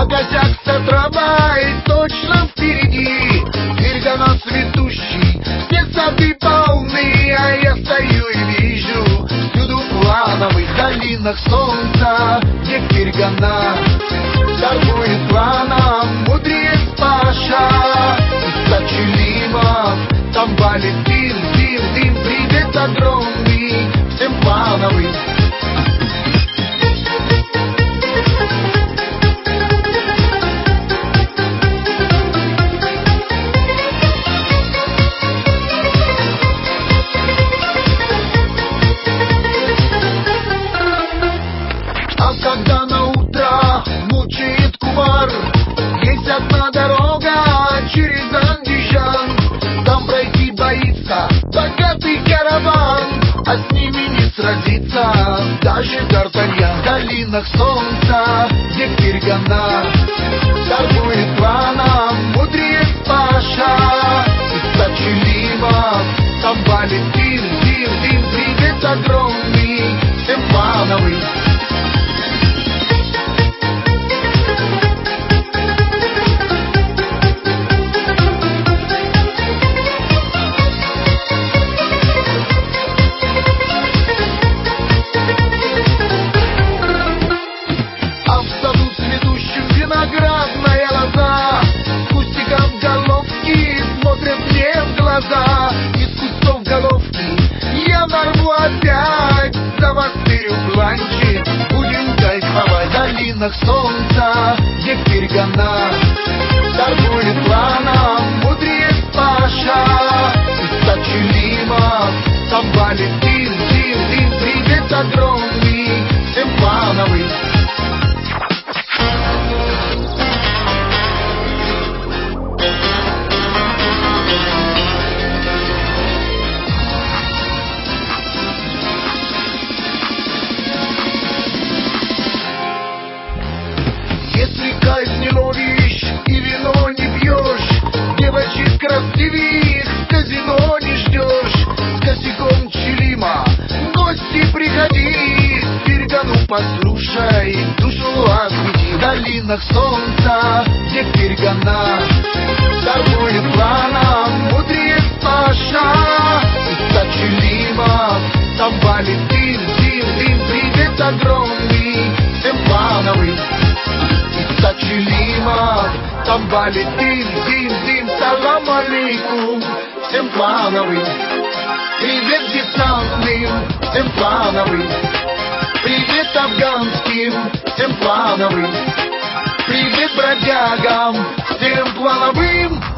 Погасятся трава и точно впереди Фергана цветущий, все сады полны, а я стою и вижу всюду в плановых долинах солнца, где Фергана торгует планом мудрец Паша. Из Сочелимов там валит дым, дым, дым, привет огромный всем плановым. Когда на утро мучает кумар, есть одна дорога через Андижан. Там пройти боится богатый караван, а с ними не сразится даже Д'Артаньян. В долинах солнца, где Фергана торгует планом мудрец Паша. Из Сочелимов там валит дым, дым, дым, привет огромный всем плановый. Виноградная лоза, кустиком головки смотрят мне в глаза. Из кустов головки я нарву опять, завостырю планчик, будем кайфовать. В долинах солнца, где Фергана торгует планом мудрец Паша. Из Сочелимов там валит дым, дым, дым, привет огромный всем плановый. Если кайф не ловишь и вино не пьешь, девочек красивых в казино не ждешь. С косяком Челима в гости приходи, Фергану послушай, душу освети. В долинах солнца, где Фергана торгует планом мудрец Паша. Из Сочелимов там валит дым, дым, дым, привет огромный всем плановый. Сочелимов там валит дым, дым, дым, салам алейкум всем плановым. Привет десантным всем плановым. Привет афганским всем плановым. Привет бродягам всем плановым.